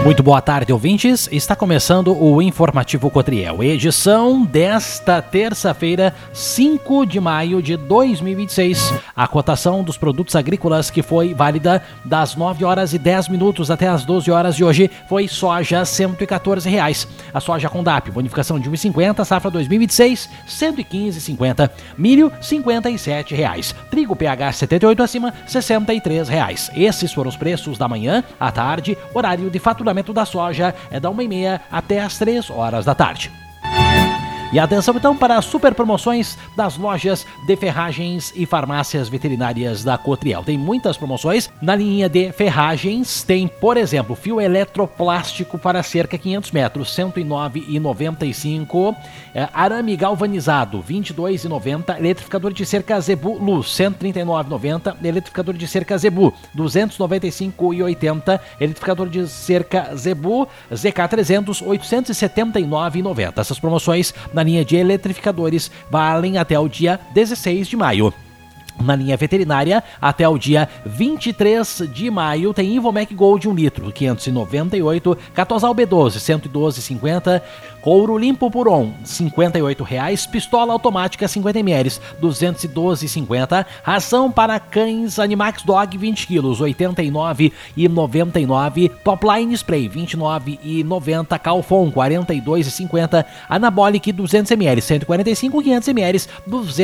Muito boa tarde, ouvintes. Está começando o Informativo Cotriel, edição desta terça-feira, 5 de maio de 2026. A cotação dos produtos agrícolas que foi válida das 9 horas e 10 minutos até as 12 horas de hoje foi soja R$ 114. A soja com DAP, bonificação de R$ 1,50, safra 2026, R$ 115,50. Milho, R$ 57. Trigo PH 78 acima, R$ 63. Esses foram os preços da manhã, à tarde, horário de faturamento da soja é da 1h30 até as 3 horas da tarde. E atenção então para as super promoções das lojas de ferragens e farmácias veterinárias da Cotriel. Tem muitas promoções na linha de ferragens. Tem, por exemplo, fio eletroplástico para cerca 500 metros, R$ 109,95. Arame galvanizado, R$ 22,90. Eletrificador de cerca Zebu Luz, R$ 139,90. Eletrificador de cerca Zebu, R$ 295,80. Eletrificador de cerca Zebu ZK300, R$ 879,90. Essas promoções na linha de eletrificadores valem até o dia 16 de maio. Na linha veterinária, até o dia 23 de maio, tem Ivomec Gold 1 litro, 598, Catosal B12, 112,50, Couro Limpo Puron, R$ 58, Pistola Automática 50 ml, 212,50, Ração para Cães Animax Dog 20 kg, R$ 89,99, Topline Spray 29,90, Calfon 42,50, Anabolic 200 ml, 145, 500 ml, R$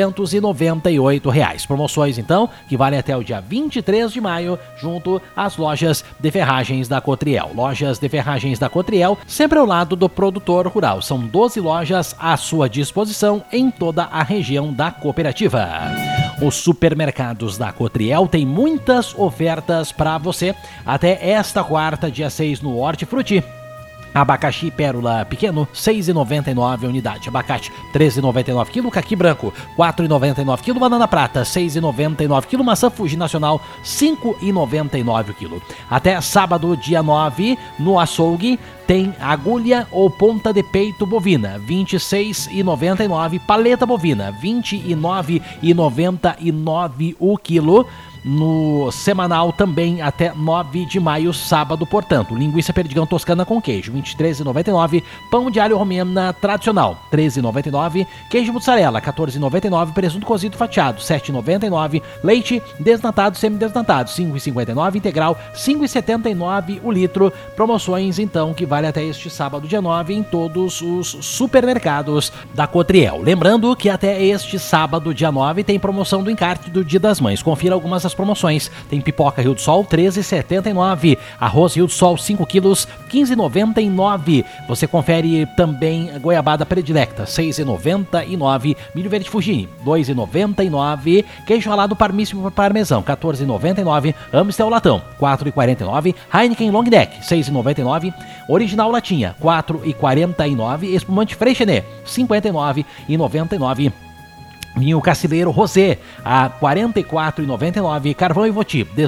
298. Promoções, então, que valem até o dia 23 de maio, junto às lojas de ferragens da Cotriel. Lojas de ferragens da Cotriel, sempre ao lado do produtor rural. São 12 lojas à sua disposição em toda a região da cooperativa. Os supermercados da Cotriel têm muitas ofertas para você até esta quarta, dia 6, no Hortifruti. Abacaxi Pérola pequeno, R$ 6,99 a unidade. Abacate, R$ 13,99 kg. Caqui branco, R$ 4,99 kg. Banana prata, R$ 6,99 kg. Maçã Fuji Nacional, R$ 5,99 kg. Até sábado, dia 9, no açougue, tem agulha ou ponta de peito bovina, R$ 26,99. Paleta bovina, R$ 29,99 o quilo. No semanal também até 9 de maio, sábado, portanto. Linguiça perdigão toscana com queijo, R$ 23,99. Pão de alho romena tradicional, R$ 13,99. Queijo mussarela, R$ 14,99. Presunto cozido fatiado, R$ 7,99. Leite desnatado, semidesnatado, R$ 5,59. Integral, R$ 5,79 o litro. Promoções, então, que vale até este sábado, dia 9, em todos os supermercados da Cotriel. Lembrando que até este sábado, dia 9, tem promoção do encarte do Dia das Mães. Confira algumas das promoções. Tem pipoca Rio do Sol, R$ 13,79. Arroz Rio do Sol, 5 quilos, R$ 15,99. Você confere também goiabada predilecta, R$ 6,99. Milho verde Fugini, R$ 2,99. Queijo ralado parmíssimo parmesão, R$ 14,99. Amstel latão, R$ 4,49. Heineken Long Neck, R$ 6,99. Original latinha, R$ 4,49. Espumante Freixenet, R$ 59,99. Vinho Cacileiro Rosé, a R$ 44,99. Carvão Ivoti, R$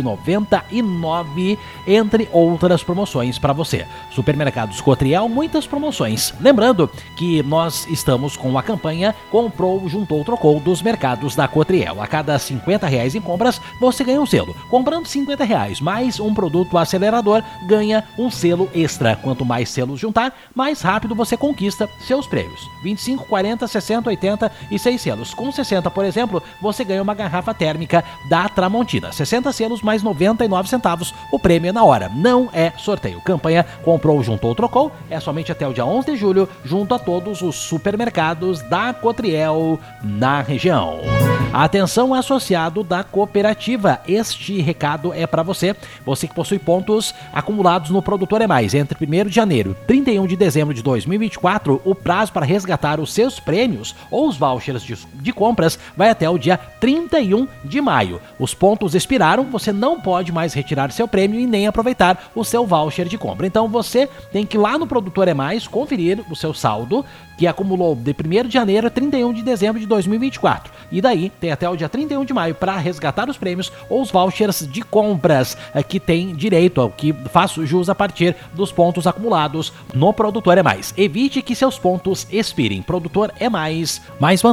18,99, entre outras promoções para você. Supermercados Cotriel, muitas promoções. Lembrando que nós estamos com a campanha Comprou, Juntou, Trocou dos mercados da Cotriel. A cada R$ 50 em compras, você ganha um selo. Comprando R$ 50 mais um produto acelerador, ganha um selo extra. Quanto mais selos juntar, mais rápido você conquista seus prêmios. 25, 40, 60, 80 e 6 selos. Com 60, por exemplo, você ganha uma garrafa térmica da Tramontina. 60 selos mais 99 centavos. O prêmio é na hora, não é sorteio. Campanha Comprou, Juntou, Trocou é somente até o dia 11 de julho, junto a todos os supermercados da Cotriel na região. Atenção, associado da cooperativa, este recado é para você. Você que possui pontos acumulados no Produtor é Mais entre 1º de janeiro e 31 de dezembro de 2024, o prazo para resgatar os seus prêmios ou os vouchers de compras vai até o dia 31 de maio. Os pontos expiraram, você não pode mais retirar seu prêmio e nem aproveitar o seu voucher de compra. Então você tem que ir lá no Produtor é Mais conferir o seu saldo que acumulou de 1º de janeiro a 31 de dezembro de 2024. E daí tem até o dia 31 de maio para resgatar os prêmios ou os vouchers de compras que tem direito ao que faz jus a partir dos pontos acumulados no Produtor é Mais. Evite que seus pontos expirem. Produtor é mais vantagens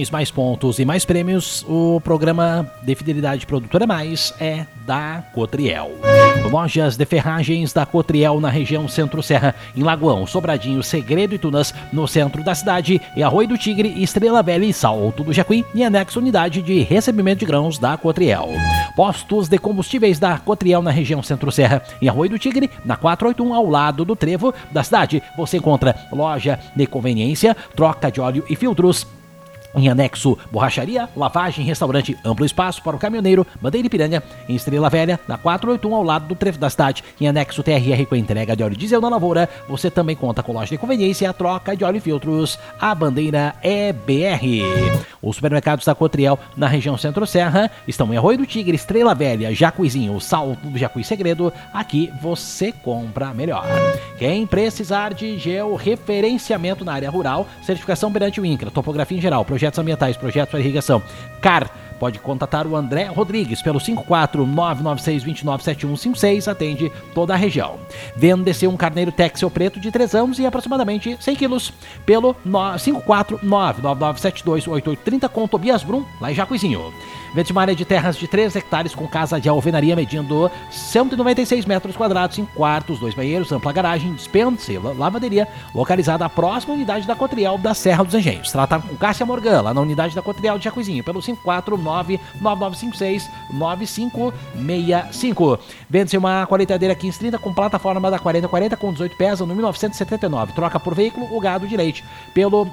vantagens, mais pontos e mais prêmios. O programa de Fidelidade Produtora Mais é da Cotriel. Lojas de ferragens da Cotriel na região Centro-Serra, em Lagoão, Sobradinho, Segredo e Tunas, no centro da cidade, e Arroio do Tigre, Estrela Velha e Salto do Jacuí, e anexo unidade de recebimento de grãos da Cotriel. Postos de combustíveis da Cotriel na região Centro-Serra, em Arroio do Tigre, na 481, ao lado do trevo da cidade. Você encontra loja de conveniência, troca de óleo e filtros. Em anexo, borracharia, lavagem, restaurante, amplo espaço para o caminhoneiro, Bandeira Ipiranga, em Estrela Velha, na 481, ao lado do trevo da cidade. Em anexo, TRR com entrega de óleo diesel na lavoura. Você também conta com loja de conveniência, troca de óleo e filtros. A Bandeira é BR. Os supermercados da Cotriel na região Centro-Serra estão em Arroio do Tigre, Estrela Velha, Jacuizinho, Salto do Jacuí Segredo. Aqui você compra melhor. Quem precisar de georreferenciamento na área rural, certificação perante o INCRA, topografia em geral, projetos ambientais, projetos para irrigação, CAR, pode contatar o André Rodrigues pelo 54996297156, atende toda a região. Vende-se um carneiro Texel preto de 3 anos e aproximadamente 100 quilos pelo 54999728830 com Tobias Brum, lá em Jacuizinho. Vende uma área de terras de 3 hectares com casa de alvenaria medindo 196 metros quadrados, em quartos, 2 banheiros, ampla garagem, dispensa e lavanderia, localizada à próxima unidade da Cotriel da Serra dos Engenhos. Trata com Cássia Morgan, lá na unidade da Cotriel de Jacuizinho, pelo 54999569565. Vende-se uma colheitadeira 1530 com plataforma da 4040 com 18 pés no 1979. Troca por veículo o gado de leite pelo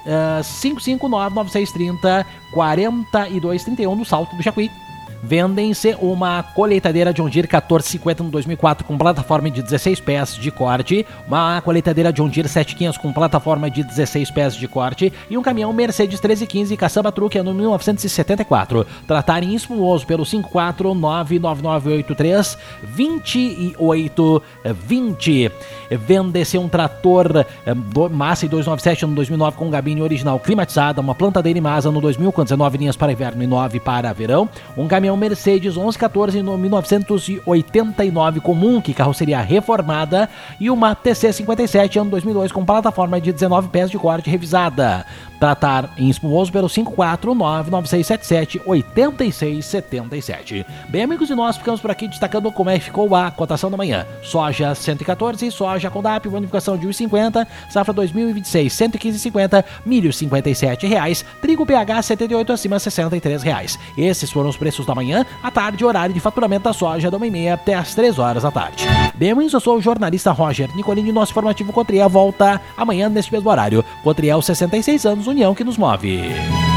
55996304231 no Salto do Jacuí. Vendem-se uma colheitadeira John Deere 1450 no 2004 com plataforma de 16 pés de corte, uma colheitadeira John Deere 7500 com plataforma de 16 pés de corte e um caminhão Mercedes 1315 caçamba truque no 1974. Tratar em Espumoso pelo 54999832820. Vende-se um trator Massa 297 no 2009 com gabine original climatizada, uma plantadeira Imasa no 2000 com 19 linhas para inverno e 9 para verão, um caminhão Mercedes 1114 no 1989 comum, que carroceria reformada, e uma TC57 ano 2002 com plataforma de 19 pés de corte revisada. Tratar em Espumoso pelo 54996778677. Bem, amigos, e nós ficamos por aqui destacando como é que ficou a cotação da manhã. Soja 114, soja com DAP, bonificação de 1,50, safra 2026 115,50, milho R$57, trigo PH 78 acima R$63. Esses foram os preços da manhã, à tarde, horário de faturamento da soja da 1h30 até às 3 horas da tarde. Bem, amigos, eu sou o jornalista Roger Nicolini, nosso informativo Cotriel volta amanhã neste mesmo horário. Cotriel, 66 anos, união que nos move.